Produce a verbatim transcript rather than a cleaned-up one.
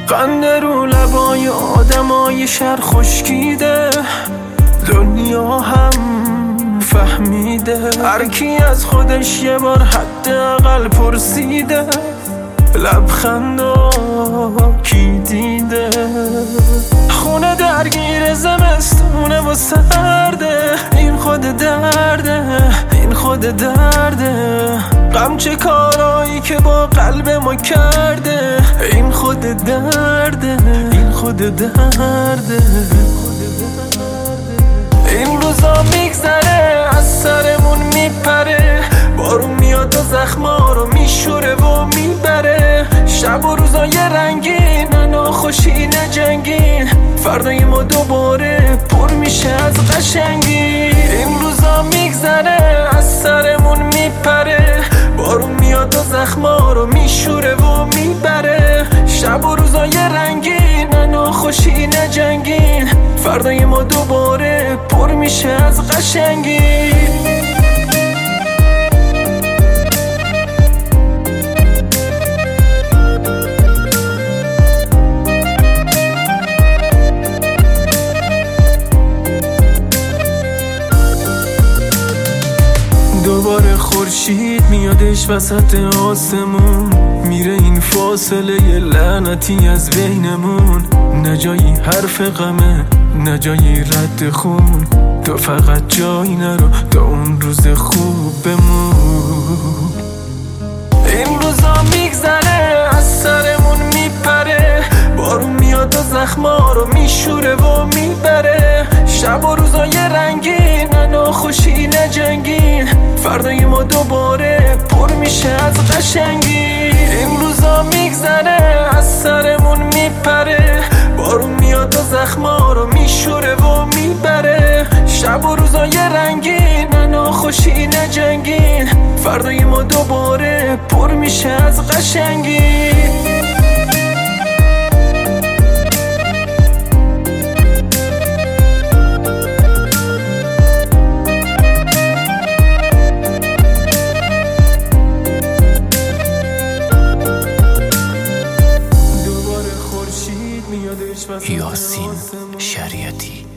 قند رو لبای آدمای شهر خشکیده، دنیا هم فهمیده. هر کی از خودش یه بار حداقل پرسیده، لبخندا کی دیده؟ خونه درگیر زمستونه و سرده، این خود درده، این خود درده. غم چه کارایی که با قلب ما کرده، این خود درده، این خود درده. این روزا میگذره از سرمون میپره، بارون میاد و زخما رو میشوره و میبره. شب و روزای رنگین، ناخوشی نجنگین، فردای ما دوباره پر میشه از قشنگی. این روزا میگذره از سرمون میپره، بارون میاد و زخما رو میشوره و میبره. شب و روزای رنگین، ناخوشی نجنگین، فردای ما دوباره پر میشه از قشنگی. دوباره خورشید میادش وسط آسمون، میره این فاصله ی لعنتی از بینمون. نجایی حرف غمه، نجایی رد خون، تو فقط جایی نرو تا اون روز خوب بمون. این روزا میگذره از سرمون میپره، بارون میاد و زخما رو میشوره و میبره. شب و روزای رنگین، ناخوشی نجنگین، فردای ما دوباره پر میشه از قشنگی. این روزا میگذره از سرمون میپره، بارون میاد و زخما رو میشوره و میبره. شب و روزای رنگین، ناخوشی نجنگین، فردای ما دوباره پر میشه از قشنگی. یاسین شریعتی.